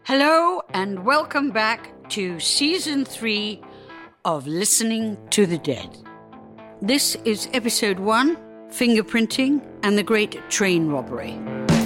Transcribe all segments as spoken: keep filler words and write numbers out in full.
Hello and welcome back to Season three of Listening to the Dead. This is Episode one, Fingerprinting and the Great Train Robbery.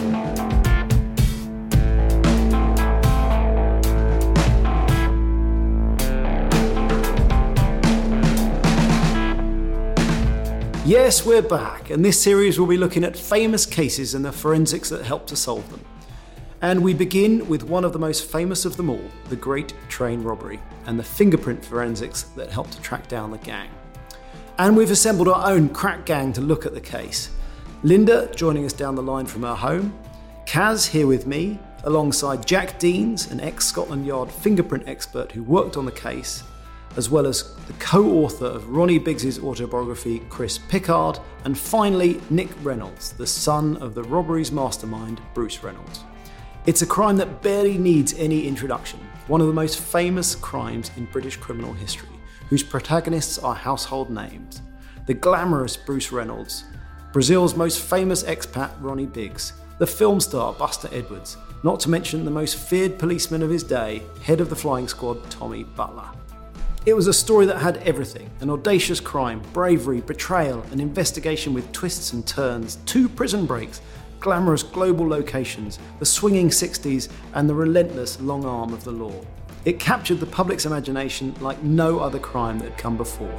Yes, we're back, and this series will be looking at famous cases and the forensics that helped to solve them. And we begin with one of the most famous of them all, the Great Train Robbery, and the fingerprint forensics that helped to track down the gang. And we've assembled our own crack gang to look at the case. Linda joining us down the line from her home, Kaz here with me, alongside Jack Deans, an ex-Scotland Yard fingerprint expert who worked on the case, as well as the co-author of Ronnie Biggs' autobiography, Chris Pickard, and finally Nick Reynolds, the son of the robbery's mastermind, Bruce Reynolds. It's a crime that barely needs any introduction, one of the most famous crimes in British criminal history, whose protagonists are household names. The glamorous Bruce Reynolds, Brazil's most famous expat Ronnie Biggs, the film star Buster Edwards, not to mention the most feared policeman of his day, head of the flying squad Tommy Butler. It was a story that had everything: an audacious crime, bravery, betrayal, an investigation with twists and turns, two prison breaks, glamorous global locations, the swinging sixties, and the relentless long arm of the law. It captured the public's imagination like no other crime that had come before.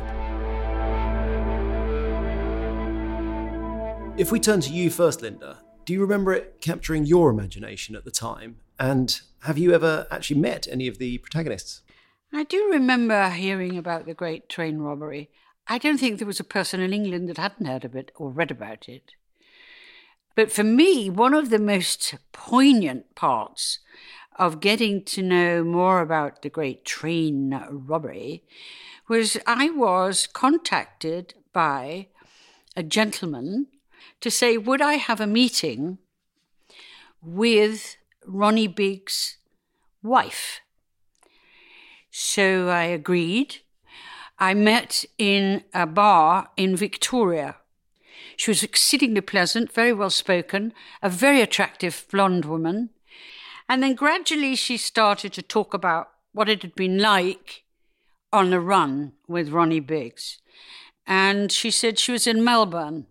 If we turn to you first, Linda, do you remember it capturing your imagination at the time? And have you ever actually met any of the protagonists? I do remember hearing about the Great Train Robbery. I don't think there was a person in England that hadn't heard of it or read about it. But for me, one of the most poignant parts of getting to know more about the Great Train Robbery was I was contacted by a gentleman to say, would I have a meeting with Ronnie Biggs' wife? So I agreed. I met in a bar in Victoria. She was exceedingly pleasant, very well spoken, a very attractive blonde woman. And then gradually she started to talk about what it had been like on the run with Ronnie Biggs. And she said she was in Melbourne.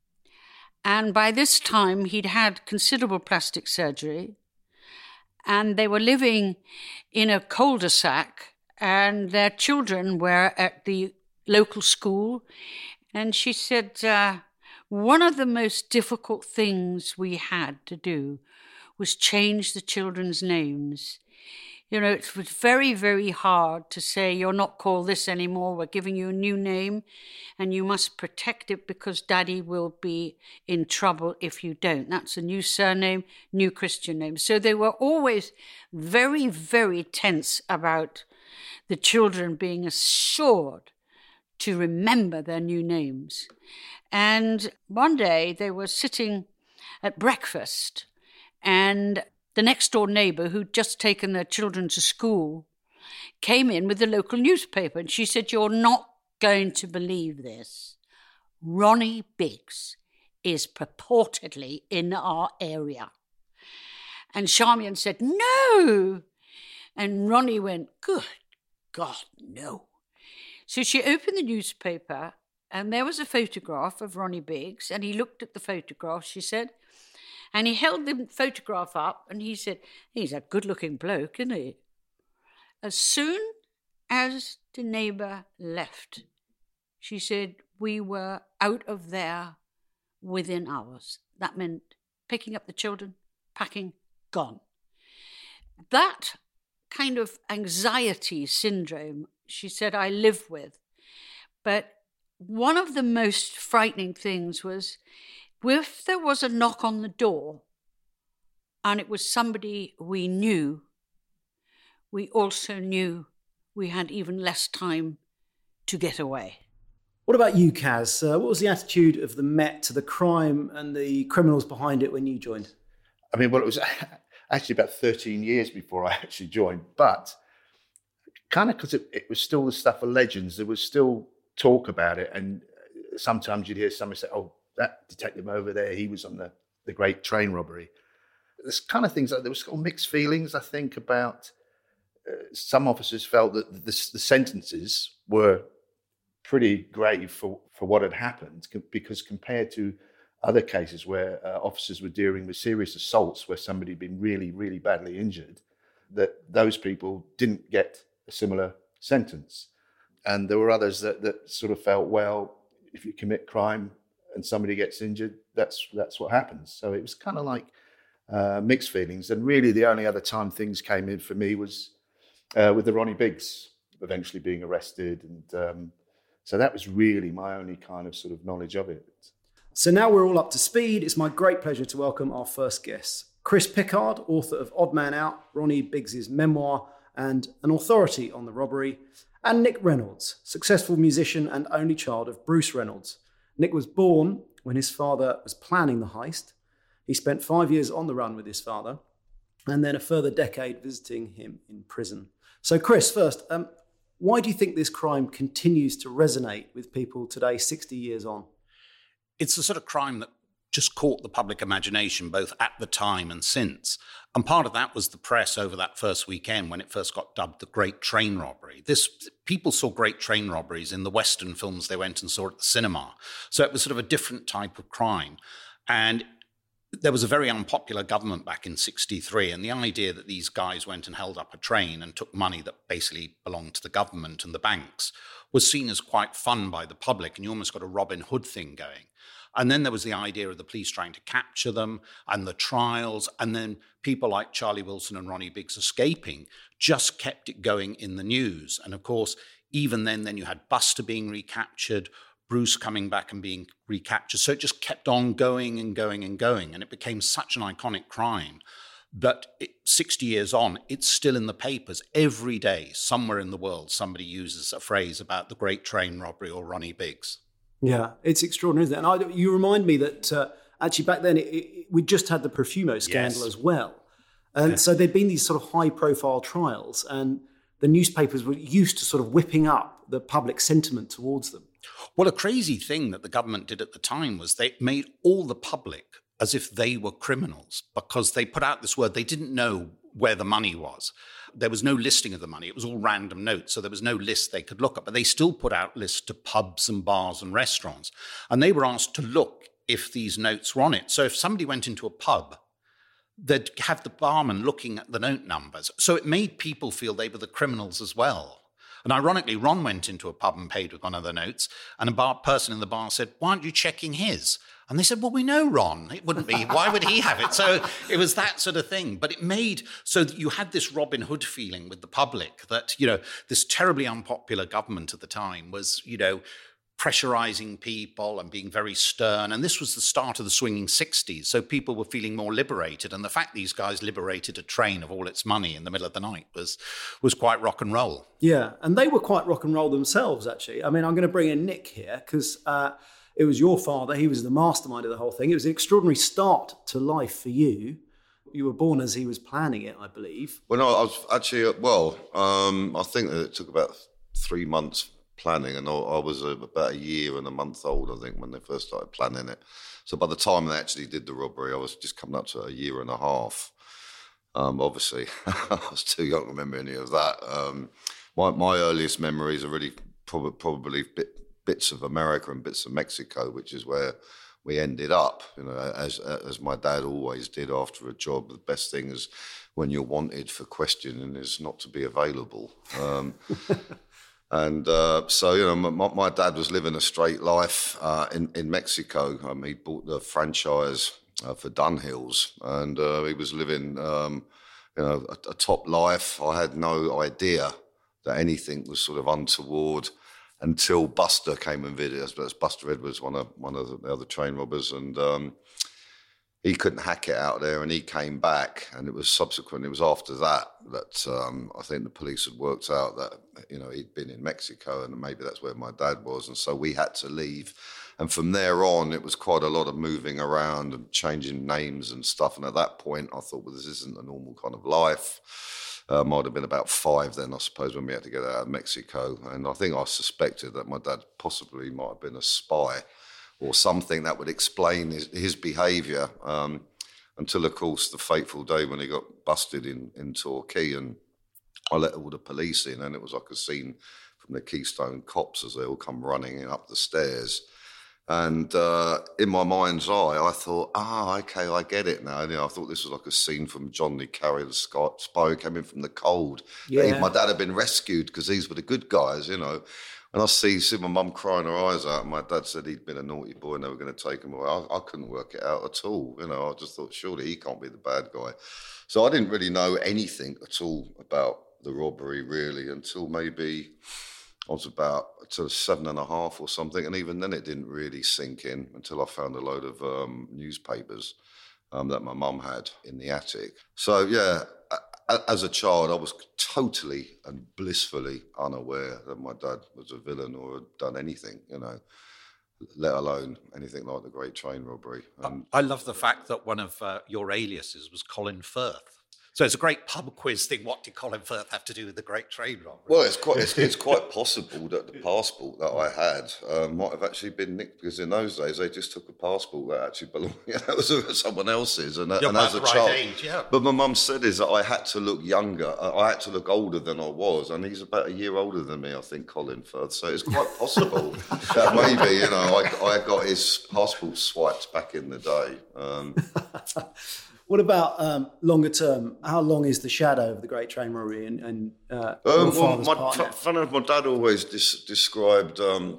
And by this time he'd had considerable plastic surgery. And they were living in a cul-de-sac, and their children were at the local school. And she said, uh, one of the most difficult things we had to do was change the children's names. You know, it was very, very hard to say, you're not called this anymore, we're giving you a new name, and you must protect it because Daddy will be in trouble if you don't. That's a new surname, new Christian name. So they were always very, very tense about the children being assured to remember their new names. And one day they were sitting at breakfast, and the next door neighbour, who'd just taken their children to school, came in with the local newspaper, and she said, you're not going to believe this. Ronnie Biggs is purportedly in our area. And Charmian said, no. And Ronnie went, good God, no. So she opened the newspaper, and there was a photograph of Ronnie Biggs, and he looked at the photograph, she said, and he held the photograph up, and he said, he's a good-looking bloke, isn't he? As soon as the neighbour left, she said, we were out of there within hours. That meant picking up the children, packing, gone. That kind of anxiety syndrome, she said, I live with. But one of the most frightening things was if there was a knock on the door and it was somebody we knew, we also knew we had even less time to get away. What about you, Kaz? Uh, what was the attitude of the Met to the crime and the criminals behind it when you joined? I mean, well, it was actually about thirteen years before I actually joined, but kind of because it, it was still the stuff of legends, there was still talk about it, and sometimes you'd hear somebody say, oh, that detective over there, he was on the, the Great Train Robbery. there's kind of things like there was all mixed feelings, I think, about uh, some officers felt that the, the sentences were pretty grave for, for what had happened, because compared to other cases where uh, officers were dealing with serious assaults where somebody had been really, really badly injured, that those people didn't get a similar sentence. And there were others that, that sort of felt, well, if you commit crime and somebody gets injured, that's that's what happens. So it was kind of like uh, mixed feelings. And really the only other time things came in for me was uh, with the Ronnie Biggs eventually being arrested. And um, so that was really my only kind of sort of knowledge of it. So now we're all up to speed. It's my great pleasure to welcome our first guest. Chris Pickard, author of Odd Man Out, Ronnie Biggs' memoir, and an authority on the robbery. And Nick Reynolds, successful musician and only child of Bruce Reynolds. Nick was born when his father was planning the heist. He spent five years on the run with his father, and then a further decade visiting him in prison. So Chris, first, um, why do you think this crime continues to resonate with people today, sixty years on? It's the sort of crime that just caught the public imagination, both at the time and since. And part of that was the press over that first weekend when it first got dubbed the Great Train Robbery. This people saw great train robberies in the Western films they went and saw at the cinema. So it was sort of a different type of crime. And there was a very unpopular government back in sixty-three, and the idea that these guys went and held up a train and took money that basically belonged to the government and the banks was seen as quite fun by the public, and you almost got a Robin Hood thing going. And then there was the idea of the police trying to capture them and the trials, and then people like Charlie Wilson and Ronnie Biggs escaping just kept it going in the news. And of course, even then, then you had Buster being recaptured, Bruce coming back and being recaptured. So it just kept on going and going and going. And it became such an iconic crime that it, sixty years on, it's still in the papers. Every day, somewhere in the world, somebody uses a phrase about the Great Train Robbery or Ronnie Biggs. Yeah, it's extraordinary, isn't it? And I, you remind me that uh, actually back then, it, it, we just had the Profumo scandal yes. as well. And yeah. so there'd been these sort of high-profile trials, and the newspapers were used to sort of whipping up the public sentiment towards them. Well, a crazy thing that the government did at the time was they made all the public as if they were criminals, because they put out this word. They didn't know where the money was. There was no listing of the money. It was all random notes, so there was no list they could look at. But they still put out lists to pubs and bars and restaurants. And they were asked to look if these notes were on it. So if somebody went into a pub, they'd have the barman looking at the note numbers. So it made people feel they were the criminals as well. And ironically, Ron went into a pub and paid with one of the notes, and a bar person in the bar said, "Why aren't you checking his?" And they said, "Well, we know Ron. It wouldn't be. Why would he have it?" So it was that sort of thing. But it made so that you had this Robin Hood feeling with the public that, you know, this terribly unpopular government at the time was, you know, pressurizing people and being very stern. And this was the start of the swinging sixties. So people were feeling more liberated. And the fact these guys liberated a train of all its money in the middle of the night was was quite rock and roll. Yeah. And they were quite rock and roll themselves, actually. I mean, I'm going to bring in Nick here because uh, it was your father. He was the mastermind of the whole thing. It was an extraordinary start to life for you. You were born as he was planning it, I believe. Well, no, I was actually, well, um, I think that it took about three months planning, and I, I was about a year and a month old, I think, when they first started planning it. So by the time they actually did the robbery, I was just coming up to a year and a half. Um, obviously, I was too young to remember any of that. Um, my, my earliest memories are really prob- probably bit, bits of America and bits of Mexico, which is where we ended up. You know, as as my dad always did after a job. The best thing is when you're wanted for questioning is not to be available. Um, And uh, so, you know, my, my dad was living a straight life uh, in, in Mexico. Um, he bought the franchise uh, for Dunhills, and uh, he was living, um, you know, a, a top life. I had no idea that anything was sort of untoward until Buster came and visited us. That's Buster Edwards, one of one of the other train robbers, and um, he couldn't hack it out there, and he came back, and it was subsequent. It was after that that um, I think the police had worked out that, you know, he'd been in Mexico, and maybe that's where my dad was, and so we had to leave. And from there on, it was quite a lot of moving around and changing names and stuff. And at that point, I thought, well, this isn't a normal kind of life. Uh, might have been about five then, I suppose, when we had to get out of Mexico. And I think I suspected that my dad possibly might have been a spy or something that would explain his, his behaviour. Um, until, of course, the fateful day when he got busted in, in Torquay, and I let all the police in, and it was like a scene from the Keystone Cops as they all come running up the stairs. And uh, in my mind's eye, I thought, ah, okay, I get it now. You know, I thought this was like a scene from John Le Carre, the Scott spy who came in from the cold. Yeah. My dad had been rescued because these were the good guys, you know. And I see, see my mum crying her eyes out, and my dad said he'd been a naughty boy and they were going to take him away. I, I couldn't work it out at all. You know, I just thought, surely he can't be the bad guy. So I didn't really know anything at all about the robbery, really, until maybe I was about to seven and a half or something. And even then it didn't really sink in until I found a load of um, newspapers um, that my mum had in the attic. So, yeah, as a child, I was totally and blissfully unaware that my dad was a villain or had done anything, you know, let alone anything like the Great Train Robbery. And I love the fact that one of uh, your aliases was Colin Firth. So it's a great pub quiz thing. What did Colin Firth have to do with the Great Train Robbery? Well, it's quite it's, it's quite possible that the passport that I had um, might have actually been nicked, because in those days they just took a passport that actually belonged, you know, it was someone else's. And, You're and about as a the right child, age, yeah. But my mum said is that I had to look younger. I had to look older than I was, and he's about a year older than me, I think, Colin Firth. So it's quite possible that maybe, you know, I, I got his passport swiped back in the day. Um, What about um, longer term? How long is the shadow of the Great Train Robbery? And, and uh, um, your father's my, partner? f- funny enough, my dad always dis- described um,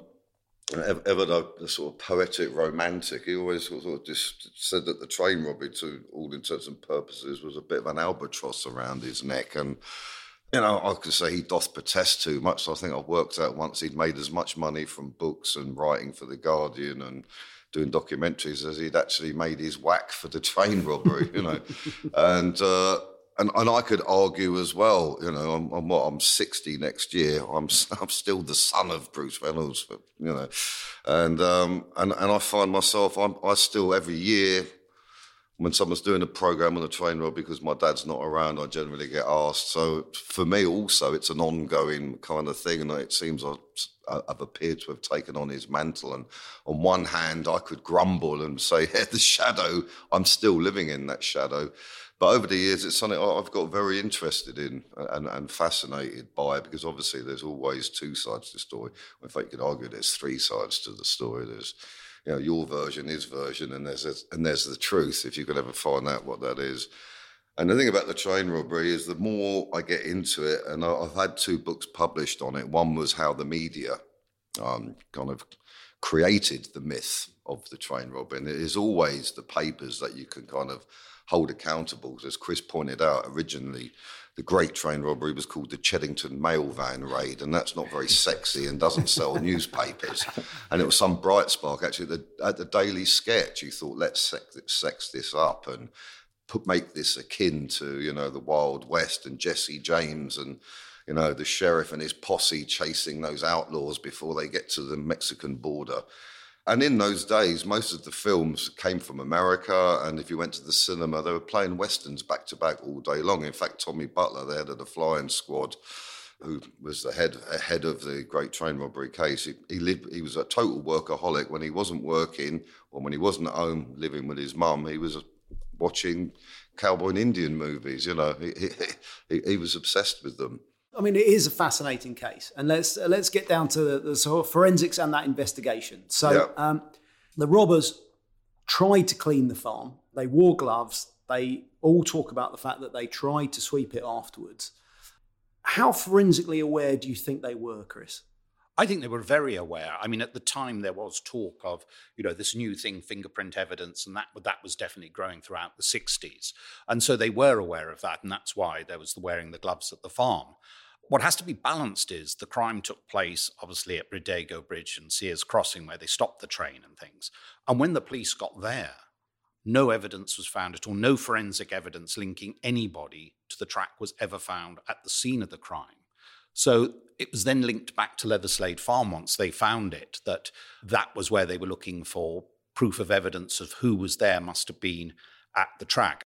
ever the, the sort of poetic romantic. He always sort of just said that the train robbery, to all intents and purposes, was a bit of an albatross around his neck. And you know, I could say he doth protest too much. So I think I've worked out once he'd made as much money from books and writing for The Guardian and doing documentaries as he'd actually made his whack for the train robbery, you know. and, uh, and and I could argue as well, you know, I'm, I'm what, I'm sixty next year. I'm I'm still the son of Bruce Reynolds, you know. And um, and, and I find myself, I'm, I still every year, when someone's doing a programme on the train robbery, because my dad's not around, I generally get asked. So for me also, it's an ongoing kind of thing, and it seems I've, I've appeared to have taken on his mantle. And on one hand, I could grumble and say, yeah, the shadow, I'm still living in that shadow. But over the years, it's something I've got very interested in and, and fascinated by, because obviously there's always two sides to the story. In fact, you could argue there's three sides to the story. There's, you know, your version, his version, and there's a, and there's the truth, if you could ever find out what that is. And the thing about the train robbery is the more I get into it, and I've had two books published on it. One was how the media um, kind of created the myth of the train robbery, and it is always the papers that you can kind of hold accountable. As Chris pointed out, originally the Great Train Robbery was called the Cheddington Mail Van Raid, and that's not very sexy and doesn't sell newspapers. And it was some bright spark. Actually, at the, at the Daily Sketch, you thought, let's sex, sex this up and put make this akin to, you know, the Wild West and Jesse James and, you know, the sheriff and his posse chasing those outlaws before they get to the Mexican border. And in those days, most of the films came from America, and if you went to the cinema, they were playing westerns back to back all day long. In fact, Tommy Butler, the head of the flying squad, who was the head head of the Great Train Robbery case, he, he lived. He was a total workaholic. When he wasn't working, or when he wasn't at home living with his mum, he was watching cowboy and Indian movies. You know, he he, he was obsessed with them. I mean, it is a fascinating case, and let's uh, let's get down to the, the sort of forensics and that investigation. So, yeah. um, the robbers tried to clean the farm. They wore gloves. They all talk about the fact that they tried to sweep it afterwards. How forensically aware do you think they were, Chris? I think they were very aware. I mean, at the time there was talk of, you know, this new thing, fingerprint evidence, and that that was definitely growing throughout the sixties. And so they were aware of that, and that's why there was the wearing the gloves at the farm. What has to be balanced is the crime took place, obviously, at Bridego Bridge and Sears Crossing, where they stopped the train and things. And when the police got there, no evidence was found at all. No forensic evidence linking anybody to the track was ever found at the scene of the crime. So it was then linked back to Leatherslade Farm once they found it, that that was where they were looking for proof of evidence of who was there, must have been at the track.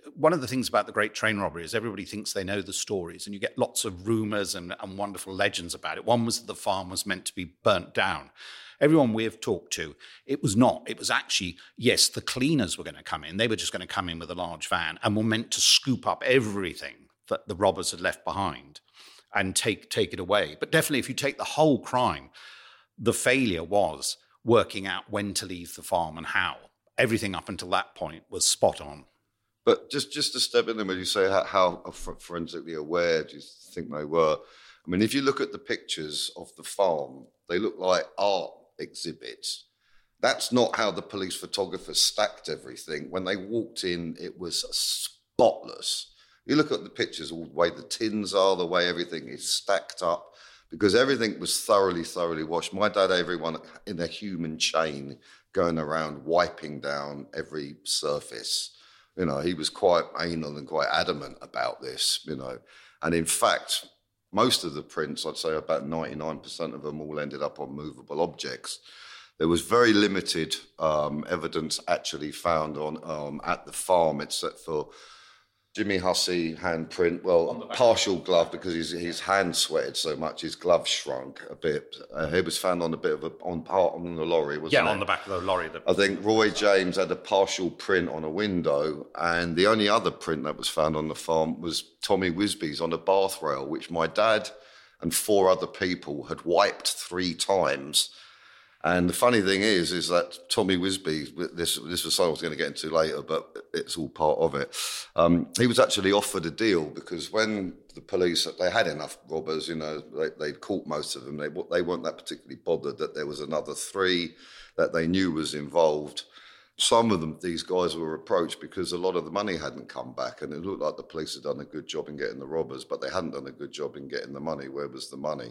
one of the things about the Great Train Robbery is everybody thinks they know the stories, and you get lots of rumours and, and wonderful legends about it. One was that the farm was meant to be burnt down. Everyone we've talked to, it was not. It was actually, yes, the cleaners were going to come in. They were just going to come in with a large van and were meant to scoop up everything that the robbers had left behind and take take it away. But definitely, if you take the whole crime, the failure was working out when to leave the farm and how. Everything up until that point was spot on. But just, just to step in there, when you say how, how forensically aware do you think they were? I mean, if you look at the pictures of the farm, they look like art exhibits. That's not how the police photographers stacked everything. When they walked in, it was spotless. You look at the pictures, all the way the tins are, the way everything is stacked up, because everything was thoroughly, thoroughly washed. My dad, everyone in a human chain going around wiping down every surface. You know, he was quite anal and quite adamant about this, you know. And in fact, most of the prints, I'd say about ninety-nine percent of them all ended up on movable objects. There was very limited um, evidence actually found on um, at the farm, except for Jimmy Hussey handprint, well, partial glove, because his his hand sweated so much, his glove shrunk a bit. Uh, he was found on a bit of a, on part on the lorry, wasn't Yeah, it? on the back of the lorry. The... I think Roy James had a partial print on a window, and the only other print that was found on the farm was Tommy Wisby's on a bath rail, which my dad and four other people had wiped three times. And the funny thing is, is that Tommy Wisby, this this was something I was going to get into later, but it's all part of it. Um, he was actually offered a deal because when the police, they had enough robbers, you know, they, they'd caught most of them. They, they weren't that particularly bothered that there was another three that they knew was involved. Some of them, these guys were approached because a lot of the money hadn't come back, and it looked like the police had done a good job in getting the robbers, but they hadn't done a good job in getting the money. Where was the money?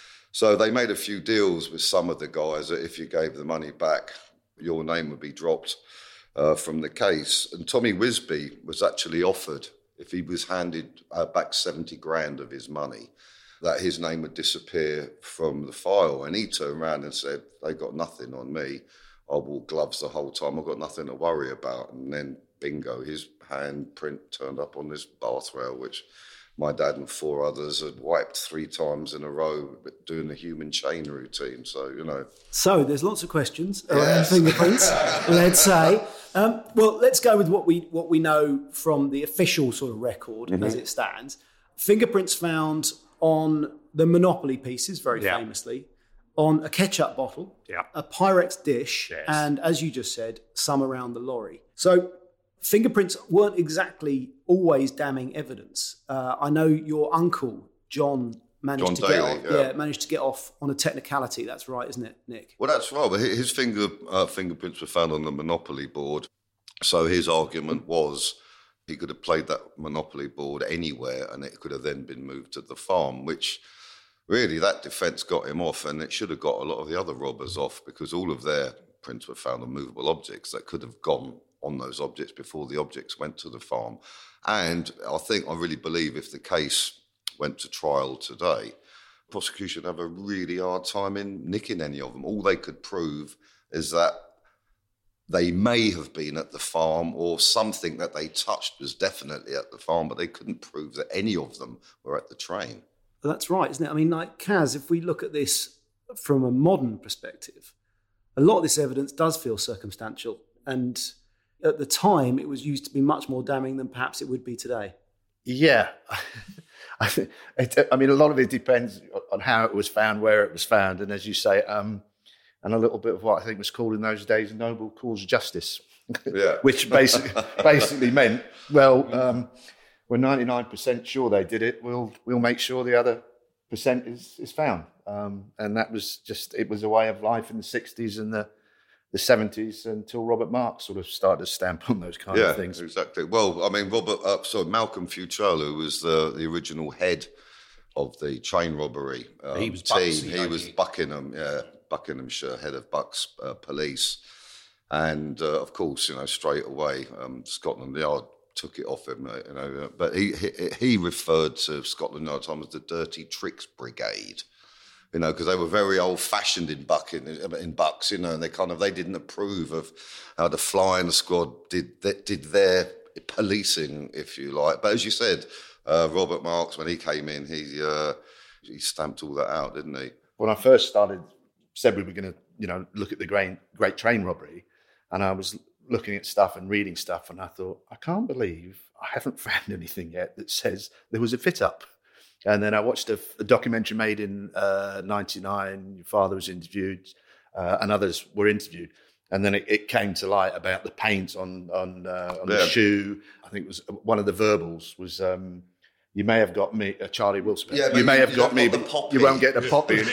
So they made a few deals with some of the guys that if you gave the money back, your name would be dropped uh, from the case. And Tommy Wisby was actually offered, if he was handed uh, back seventy grand of his money, that his name would disappear from the file. And he turned around and said, they got nothing on me. I wore gloves the whole time. I've got nothing to worry about. And then, bingo, his handprint turned up on this bath rail, which my dad and four others had wiped three times in a row doing the human chain routine. So, you know. So there's lots of questions around Yes. fingerprints, let's say. Um, well, let's go with what we what we know from the official sort of record Mm-hmm. as it stands. Fingerprints found on the Monopoly pieces, very Yeah. famously, on a ketchup bottle, Yeah. a Pyrex dish, Yes. and, as you just said, some around the lorry. So fingerprints weren't exactly always damning evidence. Uh, I know your uncle, John, managed John to Daly, get off, yeah. yeah, managed to get off on a technicality. That's right, isn't it, Nick? Well, that's right. But his finger uh, fingerprints were found on the Monopoly board. So his argument was he could have played that Monopoly board anywhere and it could have then been moved to the farm, which really that defence got him off, and it should have got a lot of the other robbers off because all of their prints were found on movable objects that could have gone on those objects before the objects went to the farm. And I think, I really believe if the case went to trial today, prosecution have a really hard time in nicking any of them. All they could prove is that they may have been at the farm, or something that they touched was definitely at the farm, but they couldn't prove that any of them were at the train. Well, that's right, isn't it? I mean, like, Kaz, if we look at this from a modern perspective, a lot of this evidence does feel circumstantial. And at the time, it was used to be much more damning than perhaps it would be today. Yeah. I, think it, I mean, a lot of it depends on how it was found, where it was found, and as you say, um, and a little bit of what I think was called in those days noble cause justice, Yeah. which basically basically meant, well, um, we're ninety-nine percent sure they did it. We'll we'll make sure the other percent is is found, um, and that was just it was a way of life in the sixties and the the seventies until Robert Marks sort of started to stamp on those kind Yeah, of things. exactly. Well, I mean, Robert, uh, sorry, Malcolm Futrell, who was the, the original head of the train robbery um, He was team. Bucksy, he like was he- Buckingham, yeah, Buckinghamshire head of Bucks uh, Police. And, uh, of course, you know, straight away, um, Scotland Yard took it off him, uh, you know. But he, he he referred to Scotland Yard time as the Dirty Tricks Brigade. You know, because they were very old-fashioned in Bucking, in Bucks, you know, and they kind of they didn't approve of how the flying squad did did their policing, if you like. But as you said, uh, Robert Marks, when he came in, he uh, he stamped all that out, didn't he? When I first started, said we were going to, you know, look at the Great, Great Train Robbery, and I was looking at stuff and reading stuff, and I thought, I can't believe I haven't found anything yet that says there was a fit-up. And then I watched a, a documentary made in uh, ninety-nine. Your father was interviewed, uh, and others were interviewed. And then it, it came to light about the paint on on, uh, on yeah. the shoe. I think it was one of the verbals was, um, you may have got me, uh, Charlie Wilson. Yeah, you may you, have you got me, got but you won't get the poppy.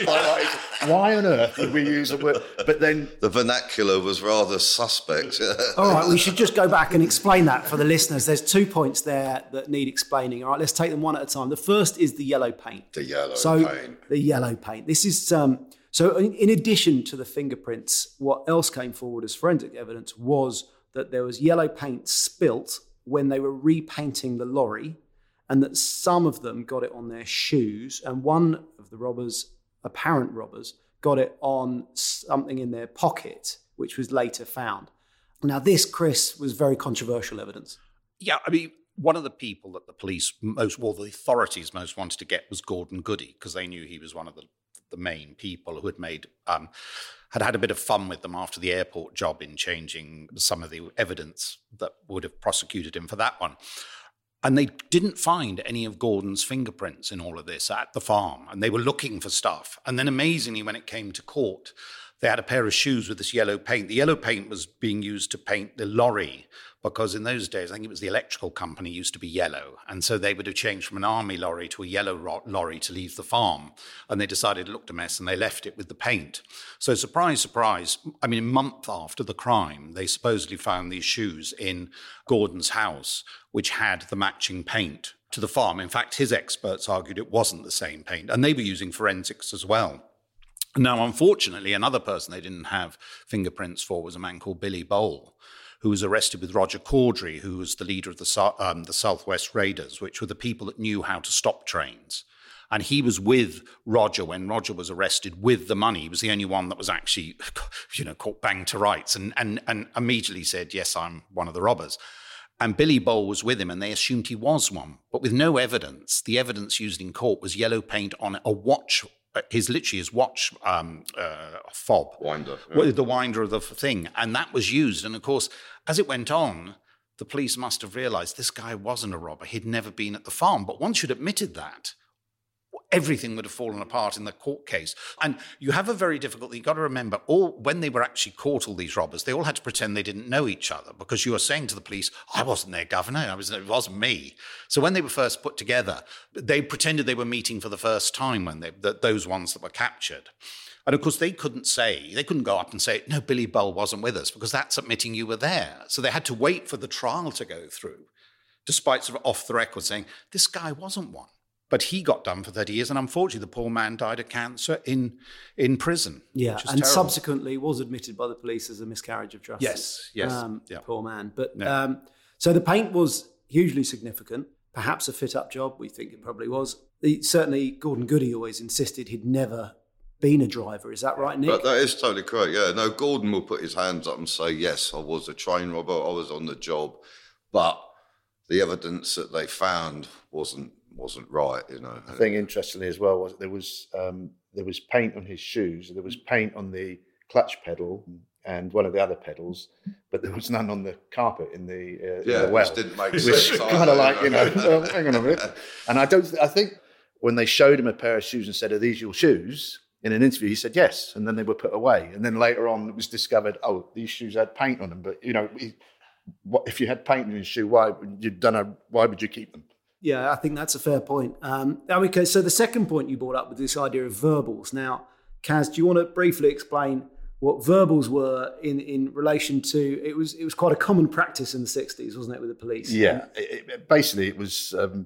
Why on earth would we use a word? But then the vernacular was rather suspect. All right, we should just go back and explain that for the listeners. There's two points there that need explaining. All right, let's take them one at a time. The first is the yellow paint. The yellow so, paint. The yellow paint. This is um, so. In, in addition to the fingerprints, what else came forward as forensic evidence was that there was yellow paint spilt when they were repainting the lorry, and that some of them got it on their shoes, and one of the robbers, apparent robbers, got it on something in their pocket, which was later found. Now, this, Chris, was very controversial evidence. Yeah, I mean, one of the people that the police most, well, the authorities most wanted to get was Gordon Goody, because they knew he was one of the, the main people who had made, um, had had a bit of fun with them after the airport job in changing some of the evidence that would have prosecuted him for that one. And they didn't find any of Gordon's fingerprints in all of this at the farm. And they were looking for stuff. And then amazingly, when it came to court, they had a pair of shoes with this yellow paint. The yellow paint was being used to paint the lorry, because in those days, I think it was the electrical company used to be yellow. And so they would have changed from an army lorry to a yellow ro- lorry to leave the farm. And they decided it looked a mess, and they left it with the paint. So surprise, surprise, I mean, a month after the crime, they supposedly found these shoes in Gordon's house, which had the matching paint to the farm. In fact, his experts argued it wasn't the same paint, and they were using forensics as well. Now, unfortunately, another person they didn't have fingerprints for was a man called Billy Bowl, who was arrested with Roger Caudry, who was the leader of the, um, the Southwest Raiders, which were the people that knew how to stop trains. And he was with Roger when Roger was arrested with the money. He was the only one that was actually, you know, caught bang to rights, and, and, and immediately said, yes, I'm one of the robbers. And Billy Bowl was with him, and they assumed he was one. But with no evidence, the evidence used in court was yellow paint on a watch, his literally his watch um, uh, fob. Winder. Yeah. The winder of the thing. And that was used. And of course, as it went on, the police must have realised this guy wasn't a robber. He'd never been at the farm. But once you'd admitted that, everything would have fallen apart in the court case. And you have a very difficult, you've got to remember, all when they were actually caught, all these robbers, they all had to pretend they didn't know each other, because you were saying to the police, I wasn't their governor, I was, it wasn't me. So when they were first put together, they pretended they were meeting for the first time, when they, the, those ones that were captured. And of course, they couldn't say, they couldn't go up and say, no, Billy Bowl wasn't with us, because that's admitting you were there. So they had to wait for the trial to go through, despite sort of off the record saying, this guy wasn't one. But he got done for thirty years, and unfortunately, the poor man died of cancer in in prison. Yeah, and terrible. Subsequently was admitted by the police as a miscarriage of justice. Yes, yes. Um, yeah. Poor man. But no. um, so the paint was hugely significant, perhaps a fit-up job, we think it probably was. The, certainly, Gordon Goody always insisted he'd never been a driver. Is that right, Nick? But that is totally correct, yeah. No, Gordon will put his hands up and say, yes, I was a train robber, I was on the job, but the evidence that they found wasn't wasn't right, you know. I think interestingly as well was there was um, there was paint on his shoes, there was paint on the clutch pedal and one of the other pedals, but there was none on the carpet in the, uh, yeah, in the well. Which didn't make which sense. kind of like, you know, well, hang on a minute. And I don't. I think when they showed him a pair of shoes and said, "Are these your shoes?" in an interview, he said yes, and then they were put away. And then later on, it was discovered, oh, these shoes had paint on them. But you know, he, what, if you had paint in your shoe, why you don't know? Why would you keep them? Yeah, I think that's a fair point. Um, okay, so the second point you brought up was this idea of verbals. Now, Kaz, do you want to briefly explain what verbals were in, in relation to, it was it was quite a common practice in the sixties, wasn't it, with the police? Yeah, it, it, basically it was um,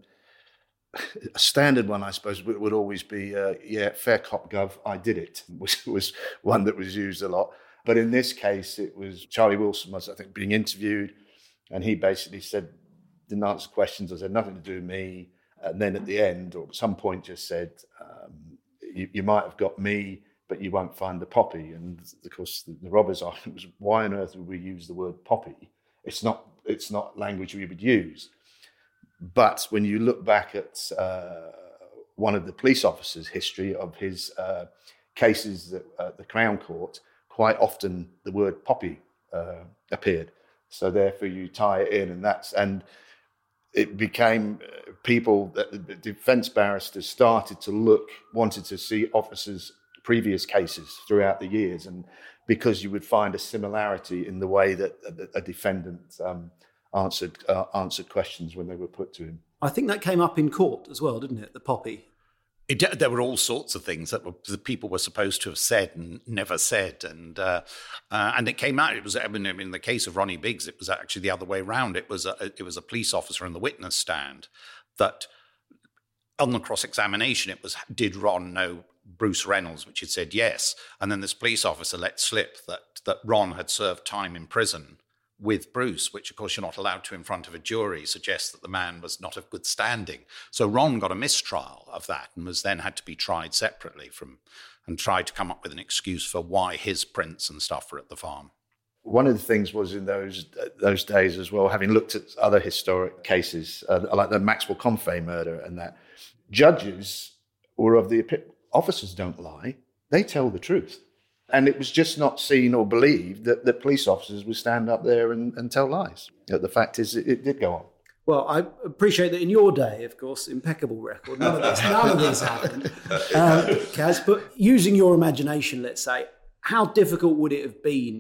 a standard one, I suppose, would, would always be, uh, yeah, fair cop gov, I did it, was, was one that was used a lot. But in this case, it was Charlie Wilson was, I think, being interviewed, and he basically said, didn't answer questions, I said, nothing to do with me. And then at the end, or at some point just said, um, you, you might have got me, but you won't find the poppy. And of course, the, the robbers argument was, why on earth would we use the word poppy? It's not it's not language we would use. But when you look back at uh, one of the police officers' history of his uh, cases at uh, the Crown Court, quite often the word poppy uh, appeared. So therefore you tie it in, and that's and it became uh, people that the defence barristers started to look, wanted to see officers' previous cases throughout the years, and because you would find a similarity in the way that a, a defendant um, answered uh, answered questions when they were put to him. I think that came up in court as well, didn't it? The poppy. It, there were all sorts of things that, were, that people were supposed to have said and never said, and uh, uh, and it came out. It was, I mean, in the case of Ronnie Biggs, it was actually the other way around. It was a, it was a police officer in the witness stand that, on the cross examination, it was did Ron know Bruce Reynolds, which had said yes, and then this police officer let slip that that Ron had served time in prison with Bruce, which of course you're not allowed to in front of a jury, suggests that the man was not of good standing. So Ron got a mistrial of that and was then had to be tried separately from, and tried to come up with an excuse for why his prints and stuff were at the farm. One of the things was in those those days as well, having looked at other historic cases, uh, like the Maxwell Comfey murder and that, judges were of the opinion, officers don't lie, they tell the truth. And it was just not seen or believed that, that police officers would stand up there and, and tell lies. The fact is, it, it did go on. Well, I appreciate that in your day, of course, impeccable record. None of this, none of this happened, um, Kaz. But using your imagination, let's say, how difficult would it have been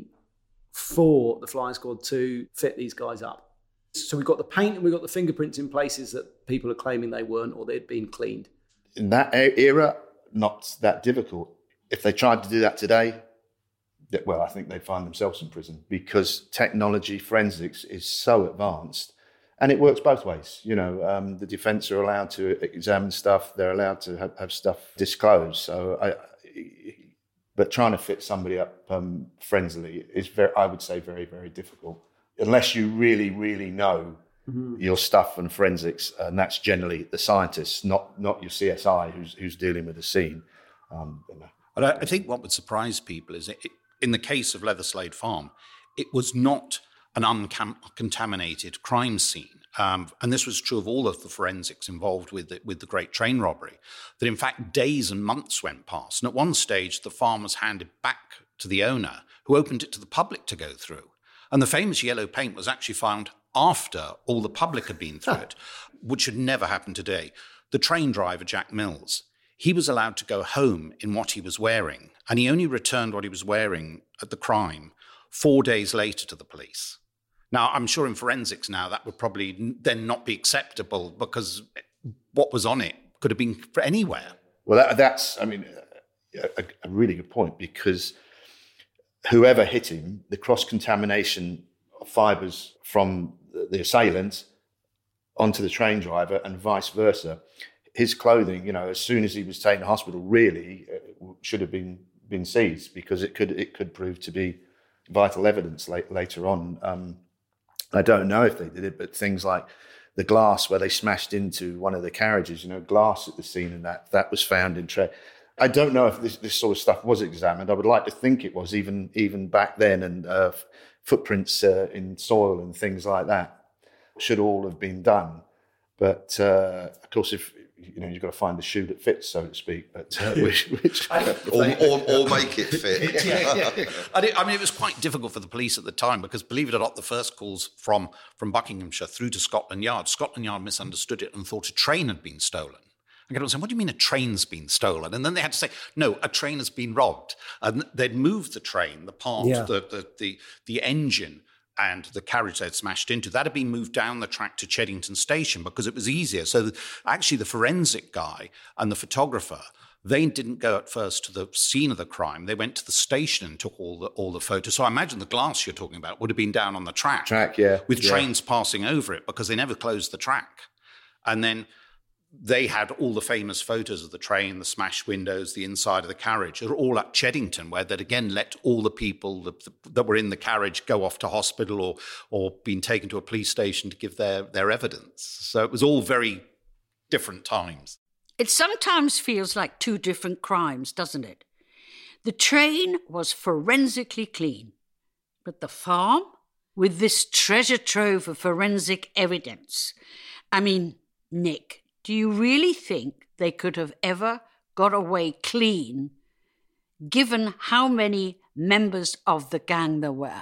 for the flying squad to fit these guys up? So we've got the paint and we've got the fingerprints in places that people are claiming they weren't or they'd been cleaned. In that era, not that difficult. If they tried to do that today, well, I think they'd find themselves in prison because technology, forensics is so advanced, and it works both ways. You know, um, the defence are allowed to examine stuff; they're allowed to have, have stuff disclosed. So, I, but trying to fit somebody up um, forensically is very, I would say, very, very difficult unless you really, really know mm-hmm. your stuff and forensics, and that's generally the scientists, not not your C S I who's who's dealing with the scene. Um, But I, I think what would surprise people is it, in the case of Leatherslade Farm, it was not an uncontaminated crime scene. Um, and this was true of all of the forensics involved with the, with the Great Train Robbery, that in fact days and months went past. And at one stage, the farm was handed back to the owner, who opened it to the public to go through. And the famous yellow paint was actually found after all the public had been through it, which should never happen today. The train driver, Jack Mills, he was allowed to go home in what he was wearing, and he only returned what he was wearing at the crime four days later to the police. Now, I'm sure in forensics now that would probably then not be acceptable because what was on it could have been anywhere. Well, that, that's, I mean, a, a really good point, because whoever hit him, the cross-contamination of fibres from the, the assailant onto the train driver and vice versa, his clothing, you know, as soon as he was taken to hospital, really uh, should have been been seized because it could it could prove to be vital evidence late, later on. Um, I don't know if they did it, but things like the glass where they smashed into one of the carriages, you know, glass at the scene, and that that was found in tray. I don't know if this, this sort of stuff was examined. I would like to think it was, even even back then, and uh, footprints uh, in soil and things like that should all have been done. But uh, of course, if you know, you've got to find the shoe that fits, so to speak. But uh, which, which or, or, or make it fit. yeah, yeah. I, mean, I mean, it was quite difficult for the police at the time because, believe it or not, the first calls from from Buckinghamshire through to Scotland Yard, Scotland Yard misunderstood it and thought a train had been stolen. And people saying, "What do you mean a train's been stolen?" And then they had to say, "No, a train has been robbed." And they'd moved the train, the part, yeah. the, the the the engine, and the carriage they'd smashed into, that had been moved down the track to Cheddington Station because it was easier. So actually the forensic guy and the photographer, they didn't go at first to the scene of the crime. They went to the station and took all the all the photos. So I imagine the glass you're talking about would have been down on the track. Track, yeah. With yeah. trains passing over it because they never closed the track. And then they had all the famous photos of the train, the smashed windows, the inside of the carriage. They're all at Cheddington, where they'd again let all the people that, that were in the carriage go off to hospital or or been taken to a police station to give their, their evidence. So it was all very different times. It sometimes feels like two different crimes, doesn't it? The train was forensically clean, but the farm, with this treasure trove of forensic evidence. I mean, Nick, do you really think they could have ever got away clean, given how many members of the gang there were?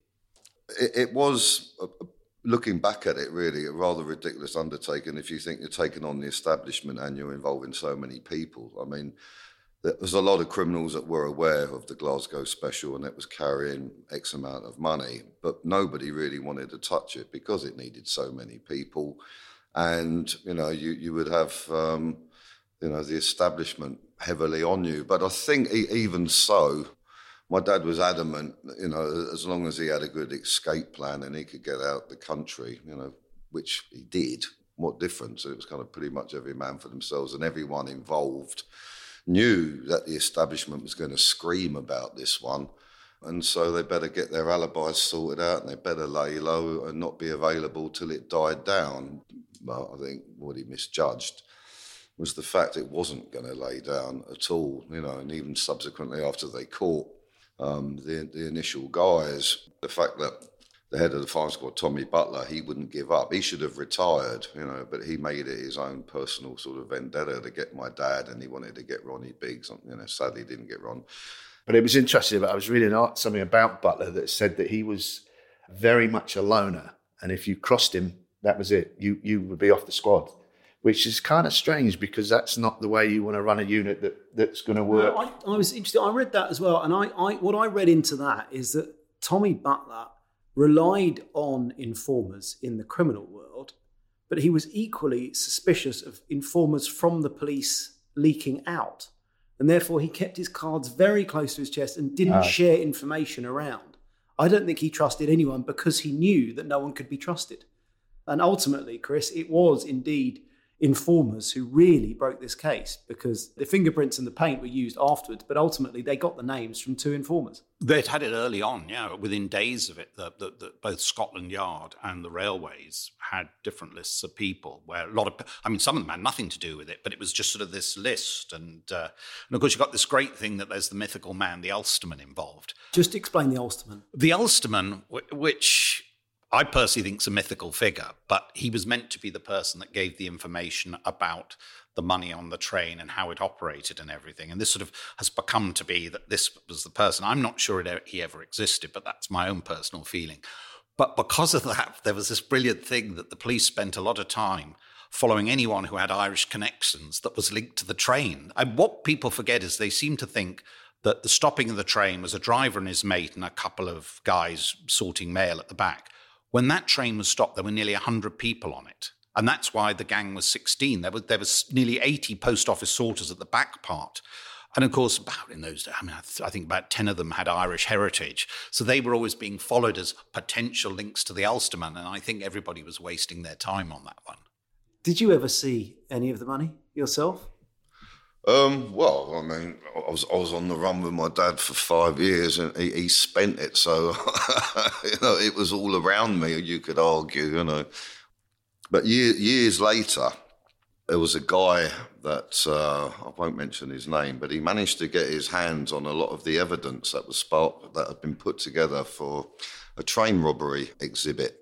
It, it was, uh, looking back at it, really, a rather ridiculous undertaking if you think you're taking on the establishment and you're involving so many people. I mean, there was a lot of criminals that were aware of the Glasgow special and it was carrying X amount of money, but nobody really wanted to touch it because it needed so many people. And, you know, you, you would have, um, you know, the establishment heavily on you. But I think even so, my dad was adamant, you know, as long as he had a good escape plan and he could get out the country, you know, which he did, what difference? It was kind of pretty much every man for themselves, and everyone involved knew that the establishment was going to scream about this one. And so they better get their alibis sorted out and they better lay low and not be available till it died down. Well, I think what he misjudged was the fact it wasn't going to lay down at all, you know, and even subsequently after they caught um, the, the initial guys, the fact that the head of the firing squad, Tommy Butler, he wouldn't give up. He should have retired, you know, but he made it his own personal sort of vendetta to get my dad, and he wanted to get Ronnie Biggs. You know, sadly he didn't get Ron. But it was interesting, but I was reading something about Butler that said that he was very much a loner, and if you crossed him, that was it. You you would be off the squad, which is kind of strange because that's not the way you want to run a unit that, that's going to work. No, I, I was interested. I read that as well, and I, I what I read into that is that Tommy Butler relied on informers in the criminal world, but he was equally suspicious of informers from the police leaking out. And therefore he kept his cards very close to his chest and didn't oh. share information around. I don't think he trusted anyone because he knew that no one could be trusted. And ultimately, Chris, it was indeed informers who really broke this case, because the fingerprints and the paint were used afterwards, but ultimately they got the names from two informers. They'd had it early on, yeah. Within days of it, the, the, the, both Scotland Yard and the railways had different lists of people where a lot of, I mean, some of them had nothing to do with it, but it was just sort of this list. And, uh, and of course, you've got this great thing that there's the mythical man, the Ulsterman, involved. Just explain the Ulsterman. The Ulsterman, which I personally think is a mythical figure, but he was meant to be the person that gave the information about the money on the train and how it operated and everything. And this sort of has become to be that this was the person. I'm not sure it, he ever existed, but that's my own personal feeling. But because of that, there was this brilliant thing that the police spent a lot of time following anyone who had Irish connections that was linked to the train. And what people forget is they seem to think that the stopping of the train was a driver and his mate and a couple of guys sorting mail at the back. When that train was stopped, there were nearly one hundred people on it. And that's why the gang was sixteen. There was, there was nearly eighty post office sorters at the back part. And of course, about in those days, I mean, I, th- I think about ten of them had Irish heritage. So they were always being followed as potential links to the Ulsterman. And I think everybody was wasting their time on that one. Did you ever see any of the money yourself? Um, well, I mean, I was I was on the run with my dad for five years, and he, he spent it. So, you know, it was all around me. You could argue, you know. But year, years later, there was a guy that uh, I won't mention his name, but he managed to get his hands on a lot of the evidence that was sparked, that had been put together for a train robbery exhibit,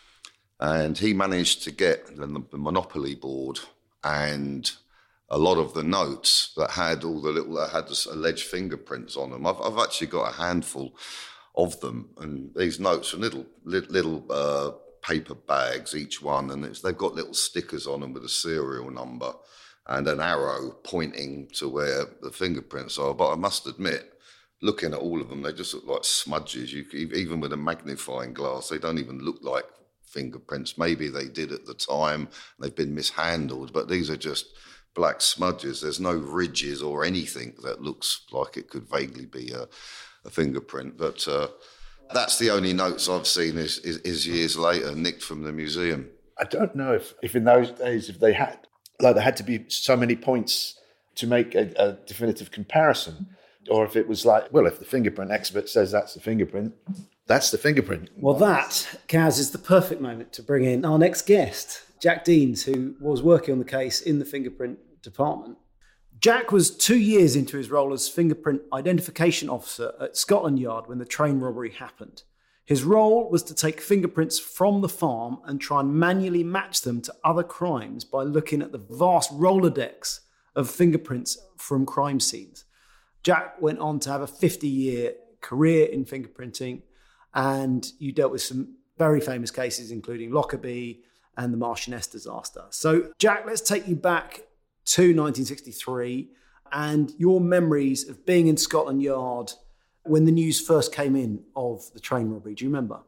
and he managed to get the, the Monopoly board and a lot of the notes that had all the little, that had alleged fingerprints on them. I've, I've actually got a handful of them, and these notes are little, little, little uh, paper bags, each one, and it's, they've got little stickers on them with a serial number and an arrow pointing to where the fingerprints are. But I must admit, looking at all of them, they just look like smudges. You, even with a magnifying glass, they don't even look like fingerprints. Maybe they did at the time, they've been mishandled, but these are just black smudges. There's no ridges or anything that looks like it could vaguely be a, a fingerprint. But uh, that's the only notes I've seen is, is, is years later, nicked from the museum. I don't know if, if in those days, if they had, like there had to be so many points to make a, a definitive comparison, or if it was like, well, if the fingerprint expert says that's the fingerprint, that's the fingerprint. Well, that, Kaz, is the perfect moment to bring in our next guest, Jack Deans, who was working on the case in the fingerprint department. Jack was two years into his role as fingerprint identification officer at Scotland Yard when the train robbery happened. His role was to take fingerprints from the farm and try and manually match them to other crimes by looking at the vast Rolodex of fingerprints from crime scenes. Jack went on to have a fifty-year career in fingerprinting, and you dealt with some very famous cases, including Lockerbie and the Marchioness disaster. So, Jack, let's take you back to nineteen sixty-three and your memories of being in Scotland Yard when the news first came in of the train robbery. Do you remember?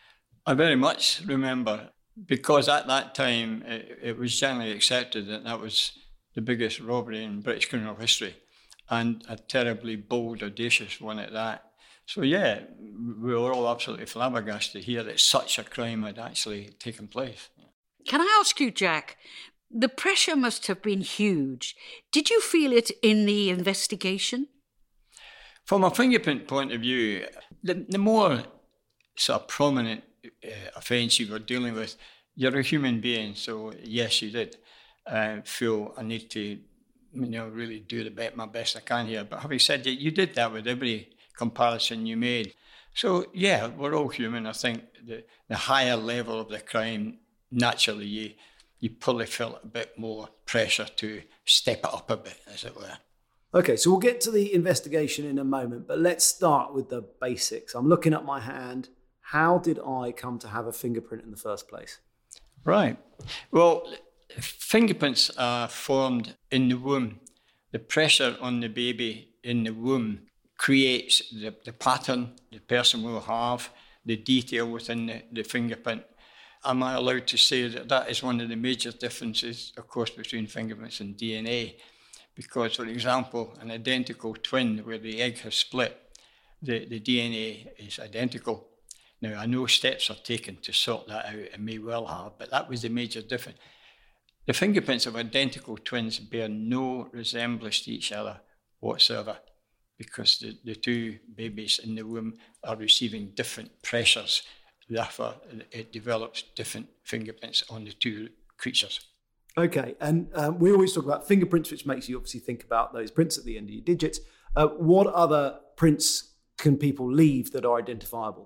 I very much remember, because at that time it, it was generally accepted that that was the biggest robbery in British criminal history, and a terribly bold, audacious one at that. So yeah, we were all absolutely flabbergasted to hear that such a crime had actually taken place. Can I ask you, Jack, the pressure must have been huge. Did you feel it in the investigation? From a fingerprint point of view, the, the more sort of prominent uh, offence you were dealing with, you're a human being, so yes, you did uh, feel I need to, you know, really do the best, my best I can here. But having said that, you did that with every comparison you made. So yeah, we're all human. I think the, the higher level of the crime, naturally you you probably felt a bit more pressure to step it up a bit, as it were. Okay, so we'll get to the investigation in a moment, but let's start with the basics. I'm looking at my hand. How did I come to have a fingerprint in the first place? Right. Well, fingerprints are formed in the womb. The pressure on the baby in the womb creates the, the pattern the person will have, the detail within the, the fingerprint. Am I allowed to say that that is one of the major differences, of course, between fingerprints and D N A? Because, for example, an identical twin where the egg has split, the, the D N A is identical. Now, I know steps are taken to sort that out, and may well have, but that was the major difference. The fingerprints of identical twins bear no resemblance to each other whatsoever, because the, the two babies in the womb are receiving different pressures. Therefore, it develops different fingerprints on the two creatures. Okay, and um, we always talk about fingerprints, which makes you obviously think about those prints at the end of your digits. Uh, what other prints can people leave that are identifiable?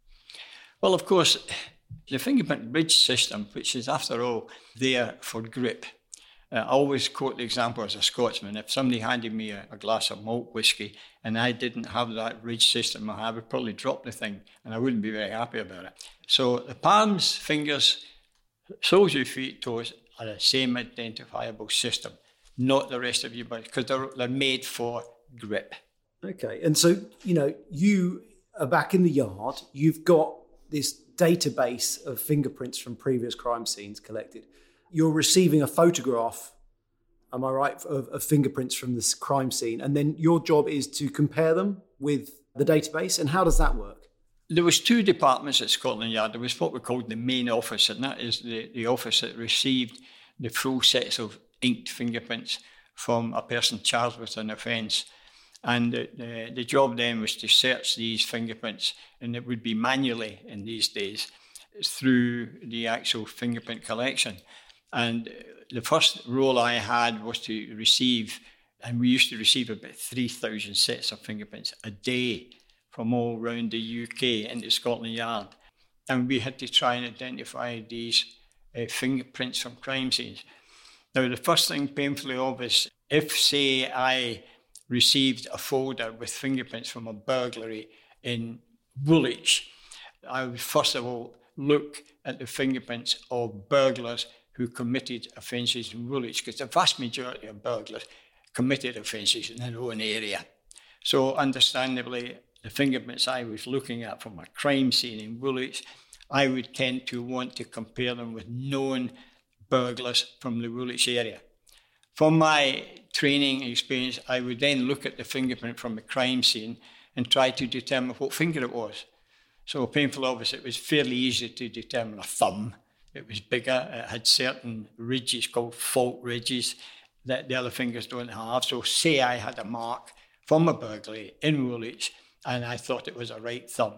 Well, of course, the fingerprint bridge system, which is, after all, there for grip. Uh, I always quote the example as a Scotsman. If somebody handed me a, a glass of malt whiskey and I didn't have that ridge system, I would probably drop the thing and I wouldn't be very happy about it. So the palms, fingers, soles of your feet, toes are the same identifiable system, not the rest of your body, because they're, they're made for grip. Okay, and so, you know, you are back in the yard, you've got this database of fingerprints from previous crime scenes collected. You're receiving a photograph, am I right, of, of fingerprints from this crime scene, and then your job is to compare them with the database, and how does that work? There was two departments at Scotland Yard. There was what we called the main office, and that is the, the office that received the full sets of inked fingerprints from a person charged with an offence. And the, the, the job then was to search these fingerprints, and it would be manually in these days through the actual fingerprint collection. And the first role I had was to receive, and we used to receive about three thousand sets of fingerprints a day from all around the U K into Scotland Yard. And we had to try and identify these uh, fingerprints from crime scenes. Now, the first thing painfully obvious, if, say, I received a folder with fingerprints from a burglary in Woolwich, I would first of all look at the fingerprints of burglars who committed offences in Woolwich, because the vast majority of burglars committed offences in their own area. So understandably, the fingerprints I was looking at from a crime scene in Woolwich, I would tend to want to compare them with known burglars from the Woolwich area. From my training experience, I would then look at the fingerprint from the crime scene and try to determine what finger it was. So painful obvious, it was fairly easy to determine a thumb. It was bigger, it had certain ridges called fault ridges that the other fingers don't have. So say I had a mark from a burglary in Woolwich and I thought it was a right thumb,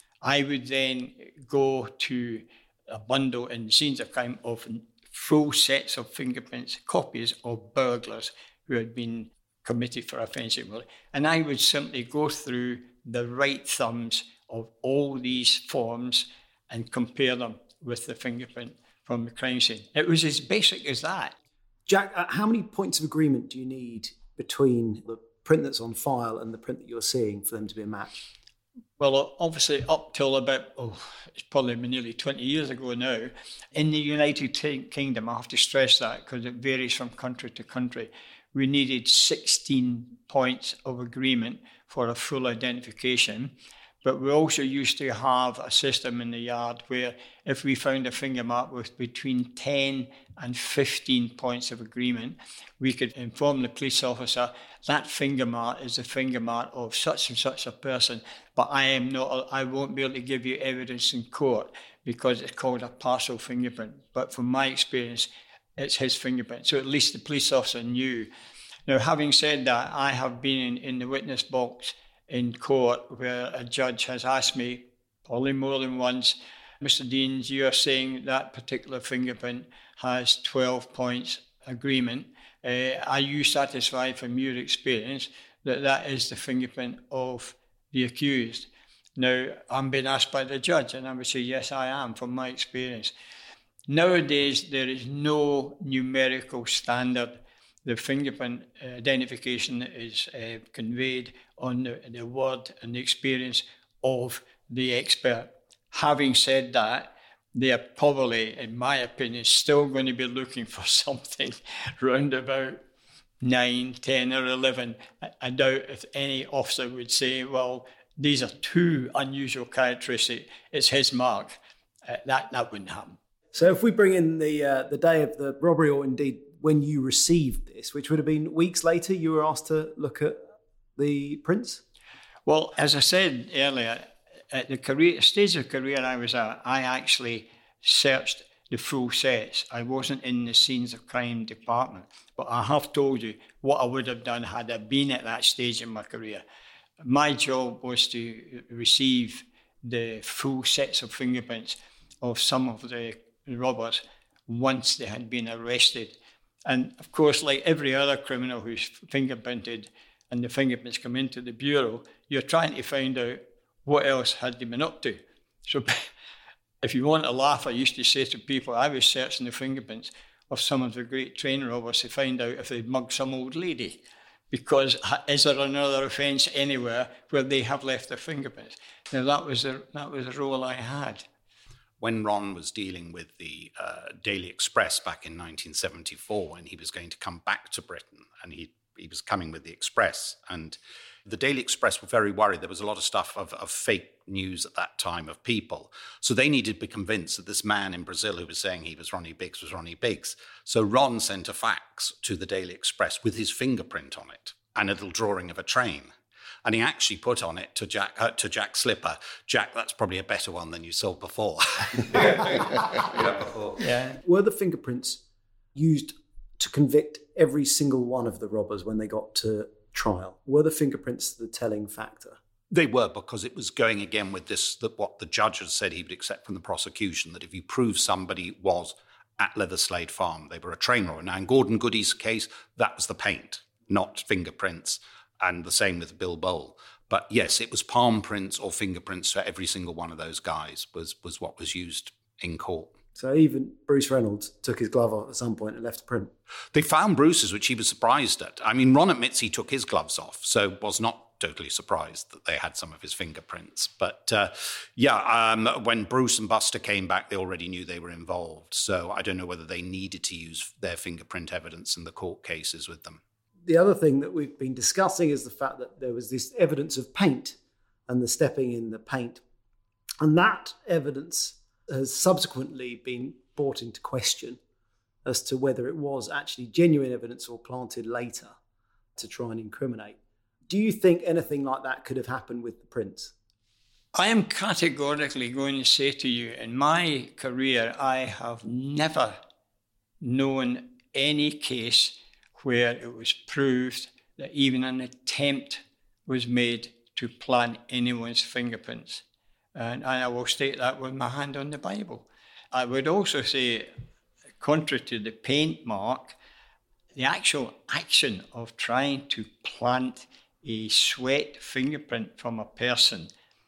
I would then go to a bundle in scenes of crime of full sets of fingerprints, copies of burglars who had been committed for offence in Woolwich. And I would simply go through the right thumbs of all these forms and compare them with the fingerprint from the crime scene. It was as basic as that. Jack, uh, how many points of agreement do you need between the print that's on file and the print that you're seeing for them to be a match? Well, obviously, up till about, oh, it's probably nearly twenty years ago now, in the United Kingdom, I have to stress that because it varies from country to country, we needed sixteen points of agreement for a full identification. But we also used to have a system in the yard where if we found a finger mark with between ten and fifteen points of agreement, we could inform the police officer that finger mark is the finger mark of such and such a person, but I am not, I won't be able to give you evidence in court because it's called a partial fingerprint. But from my experience, it's his fingerprint. So at least the police officer knew. Now, having said that, I have been in, in the witness box in court where a judge has asked me, probably more than once, Mister Deans, you are saying that particular fingerprint has twelve points agreement. Uh, are you satisfied from your experience that that is the fingerprint of the accused? Now, I'm being asked by the judge, and I would say, yes, I am, from my experience. Nowadays, there is no numerical standard. The fingerprint identification is uh, conveyed on the, the word and the experience of the expert. Having said that, they are probably, in my opinion, still going to be looking for something round about nine, ten or eleven. I, I doubt if any officer would say, well, these are two unusual characteristics, it's his mark. Uh, that, that wouldn't happen. So if we bring in the uh, the day of the robbery, or indeed when you received this, which would have been weeks later, you were asked to look at the prints? Well, as I said earlier, at the career stage of career I was at, I actually searched the full sets. I wasn't in the scenes of crime department, but I have told you what I would have done had I been at that stage in my career. My job was to receive the full sets of fingerprints of some of the robbers once they had been arrested. And of course, like every other criminal who's fingerprinted and the fingerprints come into the bureau, you're trying to find out what else had they been up to. So if you want to laugh, I used to say to people, I was searching the fingerprints of some of the great train robbers to find out if they'd mugged some old lady. Because is there another offence anywhere where they have left their fingerprints? Now, that was the, that was the role I had. When Ron was dealing with the uh, Daily Express back in nineteen seventy-four, when he was going to come back to Britain, and he he was coming with the Express, and the Daily Express were very worried. There was a lot of stuff of, of fake news at that time of people. So they needed to be convinced that this man in Brazil who was saying he was Ronnie Biggs was Ronnie Biggs. So Ron sent a fax to the Daily Express with his fingerprint on it and a little drawing of a train. And he actually put on it to Jack uh, to Jack Slipper, Jack, that's probably a better one than you sold before. yeah, before. Yeah. Were the fingerprints used to convict every single one of the robbers when they got to trial? Were the fingerprints the telling factor? They were, because it was going again with this, that what the judge had said he would accept from the prosecution, that if you prove somebody was at Leatherslade Farm, they were a train robber. Now, in Gordon Goody's case, that was the paint, not fingerprints, and the same with Bill Bowl. But yes, it was palm prints or fingerprints for every single one of those guys was, was what was used in court. So even Bruce Reynolds took his glove off at some point and left a print. They found Bruce's, which he was surprised at. I mean, Ron admits he took his gloves off, so was not totally surprised that they had some of his fingerprints. But uh, yeah, um, when Bruce and Buster came back, they already knew they were involved. So I don't know whether they needed to use their fingerprint evidence in the court cases with them. The other thing that we've been discussing is the fact that there was this evidence of paint and the stepping in the paint. And that evidence has subsequently been brought into question as to whether it was actually genuine evidence or planted later to try and incriminate. Do you think anything like that could have happened with the prints? I am categorically going to say to you, in my career, I have never known any case where it was proved that even an attempt was made to plant anyone's fingerprints. And I will state that with my hand on the Bible. I would also say, contrary to the paint mark, the actual action of trying to plant a sweat fingerprint from a person,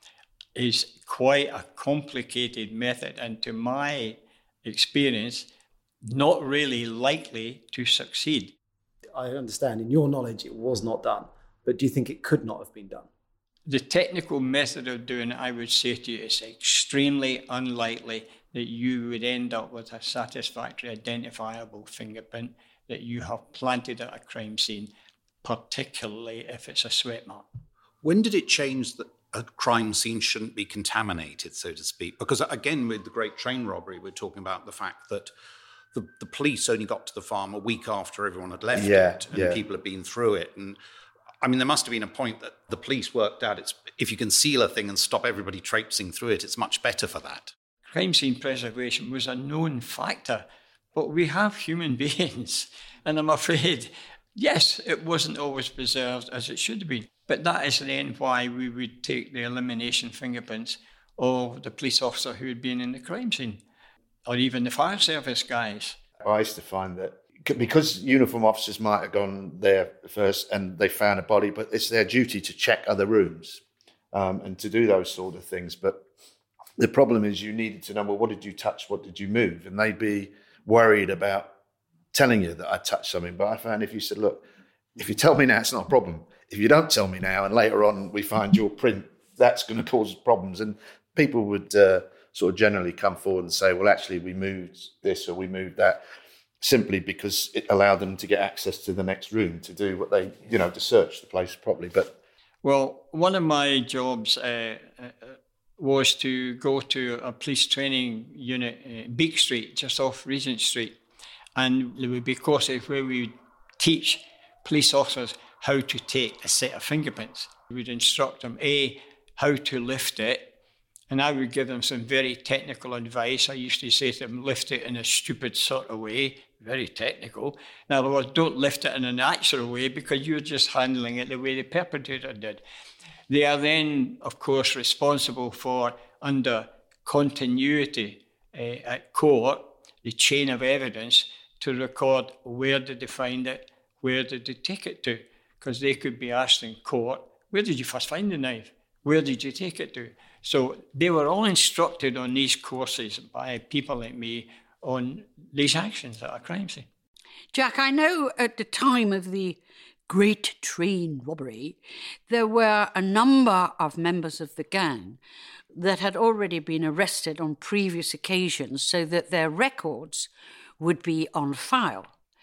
is quite a complicated method, and to my experience, not really likely to succeed. I understand, in your knowledge, it was not done, but do you think it could not have been done? The technical method of doing it, I would say to you, is extremely unlikely that you would end up with a satisfactory identifiable fingerprint that you have planted at a crime scene, particularly if it's a sweat mark. When did it change that a crime scene shouldn't be contaminated, so to speak? Because again, with the Great Train Robbery, we're talking about the fact that the, the police only got to the farm a week after everyone had left yeah, it, and yeah. people had been through it. And I mean, there must have been a point that the police worked out it's if you can seal a thing and stop everybody traipsing through it, it's much better for that. Crime scene preservation was a known factor, but we have human beings, and I'm afraid, yes, it wasn't always preserved as it should have been. But that is then why we would take the elimination fingerprints of the police officer who had been in the crime scene, or even the fire service guys. I used to find that because uniform officers might have gone there first and they found a body, but it's their duty to check other rooms um, and to do those sort of things. But the problem is you needed to know, well, what did you touch? What did you move? And they'd be worried about telling you that I touched something. But I found if you said, look, if you tell me now, it's not a problem. If you don't tell me now and later on we find your print, that's going to cause problems. And people would uh, sort of generally come forward and say, well, actually, we moved this or we moved that, simply because it allowed them to get access to the next room to do what they, you know, to search the place properly. But well, one of my jobs uh, uh, was to go to a police training unit, uh, Beak Street, just off Regent Street. And there would be courses where we would teach police officers how to take a set of fingerprints. We would instruct them, A, how to lift it, and I would give them some very technical advice. I used to say to them, lift it in a stupid sort of way, very technical. In other words, don't lift it in a natural way because you're just handling it the way the perpetrator did. They are then, of course, responsible for, under continuity uh, at court, the chain of evidence to record where did they find it, where did they take it to, because they could be asked in court, where did you first find the knife? Where did you take it to? So they were all instructed on these courses by people like me on these actions at a crime scene. Jack, I know at the time of the Great Train Robbery, there were a number of members of the gang that had already been arrested on previous occasions so that their records would be on file.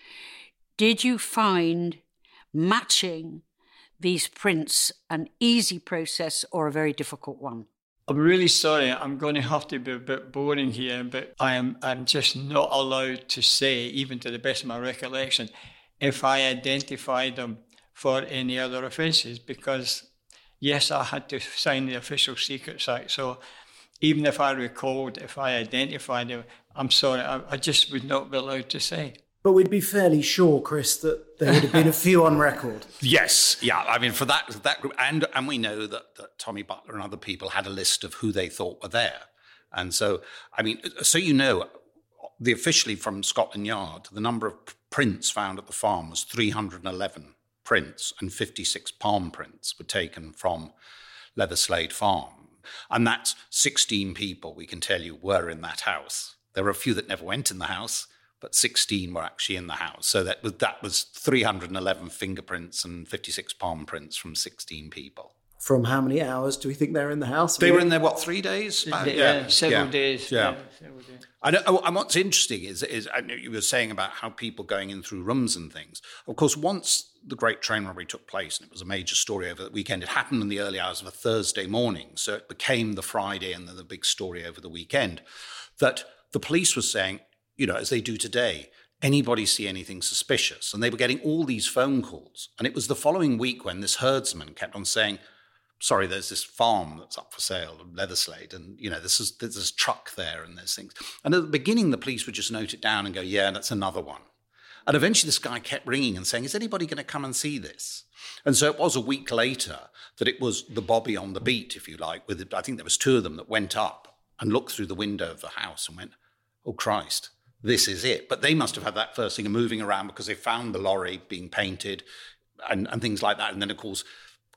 Did you find matching these prints an easy process or a very difficult one? I'm really sorry, I'm going to have to be a bit boring here, but I am I'm just not allowed to say, even to the best of my recollection, if I identified them for any other offences, because, yes, I had to sign the Official Secrets Act, so even if I recalled, if I identified them, I'm sorry, I, I just would not be allowed to say. But we'd be fairly sure, Chris, that there would have been a few on record. Yes, yeah. I mean, for that that group, and and we know that, that Tommy Butler and other people had a list of who they thought were there. And so, I mean, so you know, the officially from Scotland Yard, the number of prints found at the farm was three hundred eleven prints, and fifty-six palm prints were taken from Leatherslade Farm. And that's sixteen people, we can tell you, were in that house. There were a few that never went in the house, but sixteen were actually in the house. So that was, that was three hundred eleven fingerprints and fifty-six palm prints from sixteen people. From how many hours do we think they're in the house? They were in there, what, three days? Uh, yeah, yeah, several yeah. days. Yeah. yeah several days. I know, and what's interesting is, is I know you were saying about how people going in through rooms and things. Of course, once the Great Train Robbery took place, and it was a major story over the weekend, it happened in the early hours of a Thursday morning, so it became the Friday and then the big story over the weekend, that the police were saying, you know, as they do today, anybody see anything suspicious? And they were getting all these phone calls. And it was the following week when this herdsman kept on saying, sorry, there's this farm that's up for sale, Leatherslade, and, you know, this is, there's this truck there and there's things. And at the beginning, the police would just note it down and go, yeah, that's another one. And eventually this guy kept ringing and saying, is anybody going to come and see this? And so it was a week later that it was the Bobby on the beat, if you like, with, I think there was two of them that went up and looked through the window of the house and went, oh, Christ, this is it. But they must have had that first thing of moving around because they found the lorry being painted and, and things like that. And then, of course,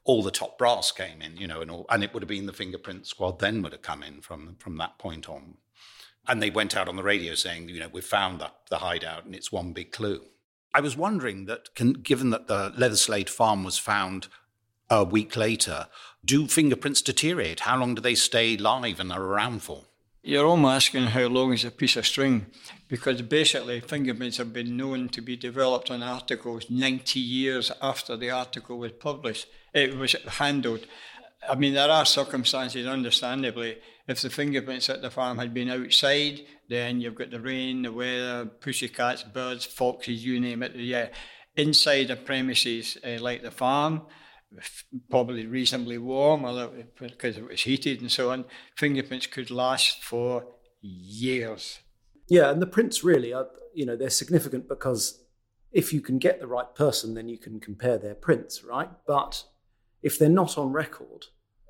all the top brass came in, you know, and all, and it would have been the fingerprint squad then would have come in from from that point on. And they went out on the radio saying, you know, we've found the, the hideout and it's one big clue. I was wondering that, can, given that the Leatherslade farm was found a week later, do fingerprints deteriorate? How long do they stay live and are around for? You're almost asking how long is a piece of string, because basically fingerprints have been known to be developed on articles ninety years after the article was published. It was handled. I mean, there are circumstances, understandably, if the fingerprints at the farm had been outside, then you've got the rain, the weather, pussycats, birds, foxes, you name it. Yeah, inside the premises uh, like the farm, probably reasonably warm, although because it was heated and so on, fingerprints could last for years. Yeah, and the prints really are, you know, they're significant because if you can get the right person, then you can compare their prints, right? But if they're not on record,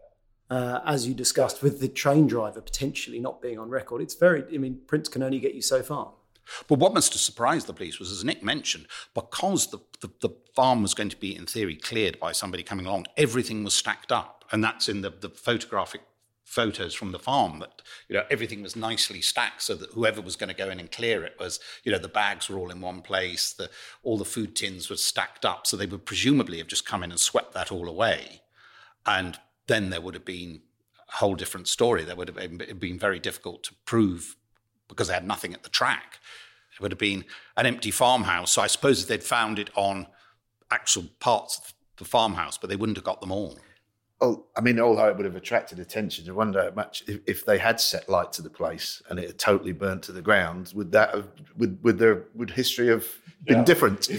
uh, as you discussed with the train driver potentially not being on record, it's very, I mean, prints can only get you so far. But what must have surprised the police was, as Nick mentioned, because the, the, the farm was going to be, in theory, cleared by somebody coming along, everything was stacked up. And that's in the, the photographic photos from the farm, that, you know, everything was nicely stacked so that whoever was going to go in and clear it was, you know, the bags were all in one place, the, all the food tins were stacked up. So they would presumably have just come in and swept that all away. And then there would have been a whole different story. There would have been, it'd been very difficult to prove because they had nothing at the track. It would have been an empty farmhouse. So I suppose if they'd found it on actual parts of the farmhouse, but they wouldn't have got them all. Oh, I mean, although it would have attracted attention, I wonder how much, if, if they had set light to the place and it had totally burnt to the ground, would that have, would, would their, would history have been yeah. different?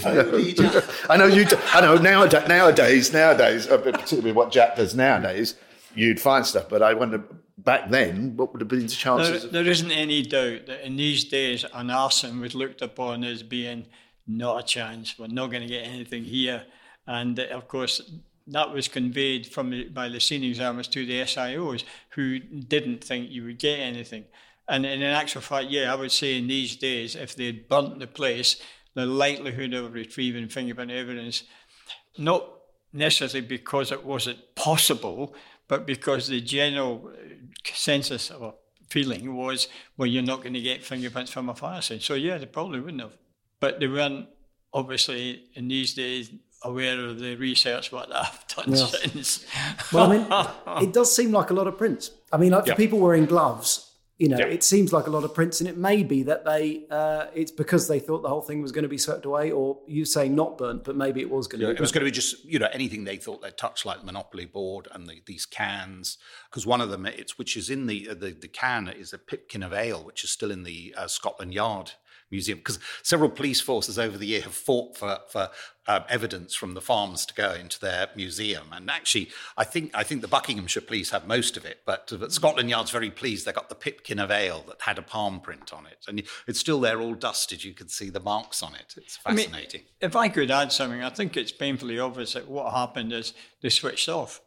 I know you, I know nowadays, nowadays, nowadays, particularly what Jack does nowadays, you'd find stuff, but I wonder, back then, what would have been the chances? There, of... there isn't any doubt that in these days, an arson was looked upon as being not a chance. We're not going to get anything here. And uh, of course, that was conveyed from the, by the scene examiners to the S I Os, who didn't think you would get anything. And, and in actual fact, yeah, I would say in these days, if they'd burnt the place, the likelihood of retrieving fingerprint evidence, not necessarily because it wasn't possible, but because the general consensus or feeling was, well, you're not going to get fingerprints from a fire scene. So, yeah, they probably wouldn't have. But they weren't, obviously, in these days, aware of the research what I've done yeah. since. Well, I mean, it does seem like a lot of prints. I mean, like for yeah. people wearing gloves, you know, yeah. it seems like a lot of prints, and it may be that they, uh, it's because they thought the whole thing was going to be swept away, or you saying not burnt, but maybe it was going to yeah, be burnt. It was going to be just, you know, anything they thought they'd touch, like the Monopoly board and the, these cans, because one of them, it's which is in the, uh, the, the can is a pipkin of ale, which is still in the uh, Scotland Yard Museum, because several police forces over the year have fought for, for um, evidence from the farms to go into their museum. And actually, I think I think the Buckinghamshire police have most of it, but, but Scotland Yard's very pleased they got the pipkin of ale that had a palm print on it. And it's still there, all dusted. You can see the marks on it. It's fascinating. I mean, if I could add something, I think it's painfully obvious that what happened is they switched off.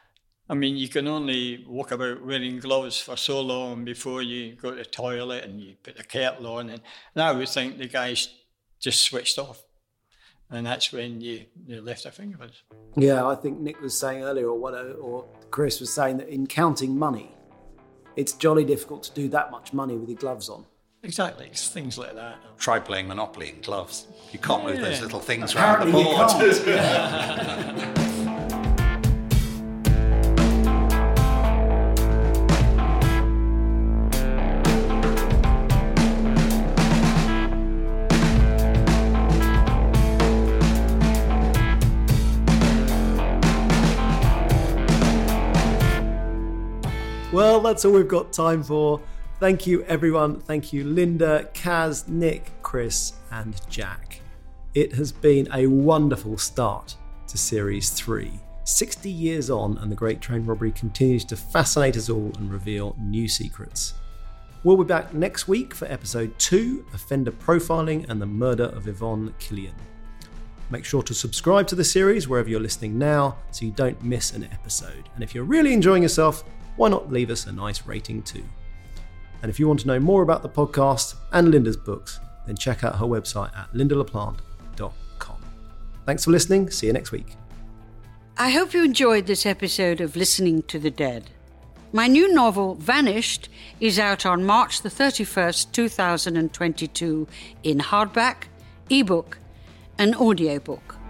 I mean, you can only walk about wearing gloves for so long before you go to the toilet and you put the kettle on. And, and I would think the guys just switched off. And that's when you, you left their fingerprints. Yeah, I think Nick was saying earlier, or what, or Chris was saying, that in counting money, it's jolly difficult to do that much money with your gloves on. Exactly, it's things like that. Try playing Monopoly in gloves. You can't move yeah. those little things Apparently around the board. Well, that's all we've got time for. Thank you, everyone. Thank you, Linda, Kaz, Nick, Chris, and Jack. It has been a wonderful start to Series three. sixty years on, and the Great Train Robbery continues to fascinate us all and reveal new secrets. We'll be back next week for Episode two, Offender Profiling and the Murder of Yvonne Killian. Make sure to subscribe to the series wherever you're listening now so you don't miss an episode. And if you're really enjoying yourself, why not leave us a nice rating too? And if you want to know more about the podcast and Linda's books, then check out her website at linda laplante dot com. Thanks for listening. See you next week. I hope you enjoyed this episode of Listening to the Dead. My new novel, Vanished, is out on March the thirty-first, two thousand twenty-two in hardback, ebook and audiobook.